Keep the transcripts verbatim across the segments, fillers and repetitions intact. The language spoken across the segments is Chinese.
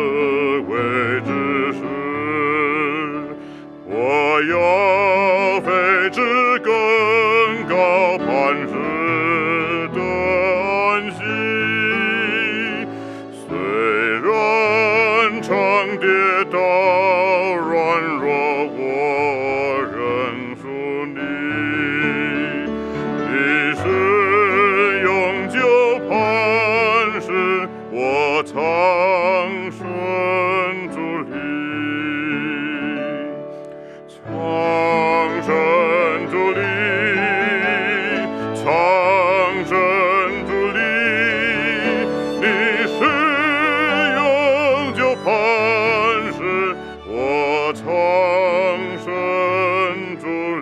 为之事，我要飞至更高磐石的安息。虽然常跌倒软弱，我仍属你。你是永久磐石，我藏身主里，藏身主里，藏身主里。你是永久磐石，我藏身主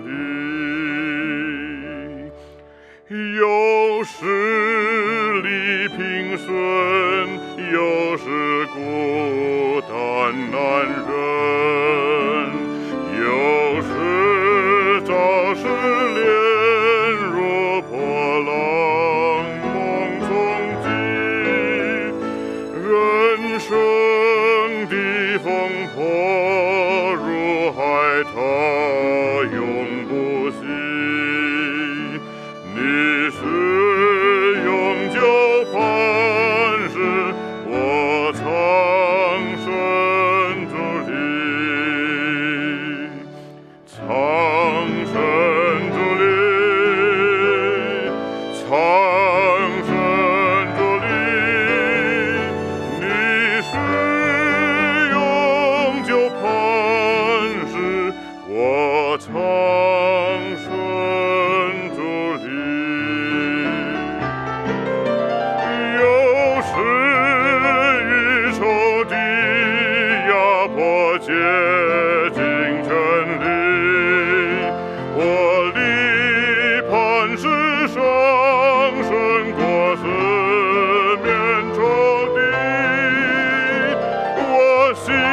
里。有时力平顺，有时孤单难忍，有时早失恋如波浪梦中记。人生的风波如海涛永不息。你是永久磐石，我藏身主里，藏身主里，藏身主里。你是永久磐石，我藏身主里。有时与仇敌压迫接近真理，我离磐石上胜过四面仇敌。我心